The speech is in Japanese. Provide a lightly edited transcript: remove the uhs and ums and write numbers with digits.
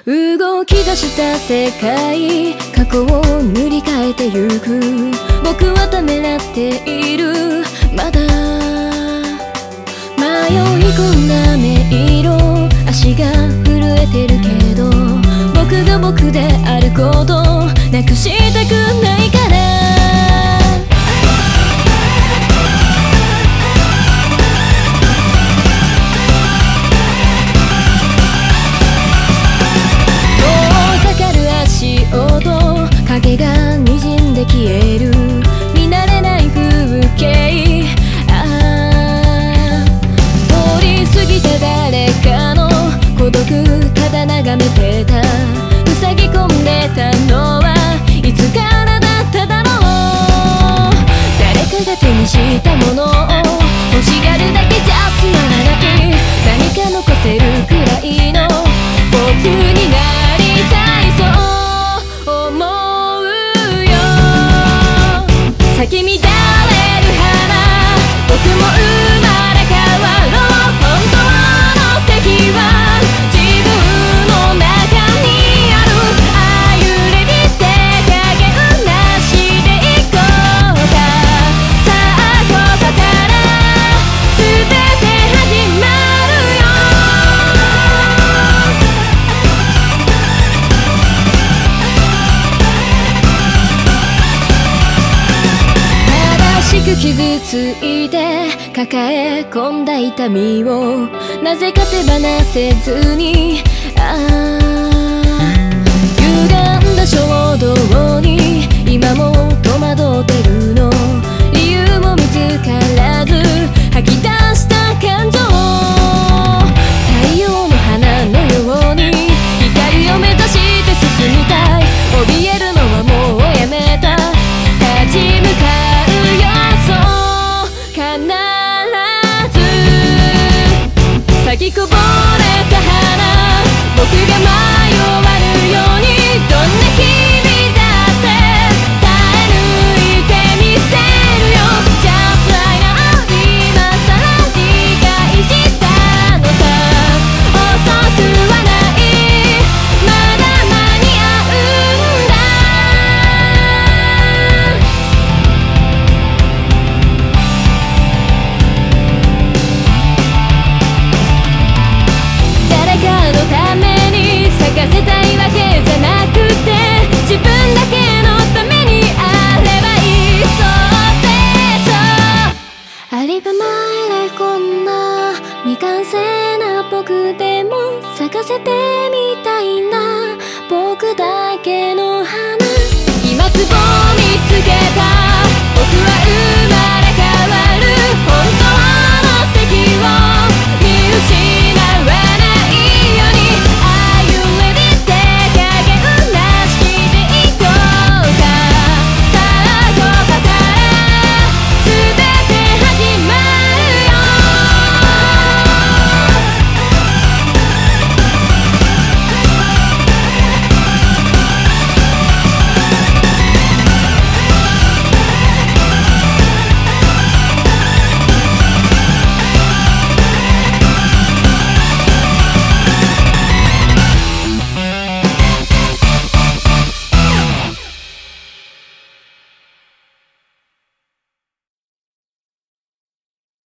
動き出した世界、過去を塗り替えてゆく。僕はためらっている。まだ迷い込んだ迷路、足が震えてるけど、僕が僕であることなくしたくないから。影が滲んで消える見慣れない風景。通り過ぎた誰かの孤独ただ眺めてた。塞ぎ込んでたのはいつからだっただろう。誰かが手にしたものを欲しがるだけじゃつまらない。何か残せるくらいの僕になりたい。そう思う。咲き乱れる花、僕も生まれ変わろう。本当の敵は自分の中にある。揺れびて加減なしでいこうか。さあここから全て始まるよ。傷ついて抱え込んだ痛みをなぜか手放せずに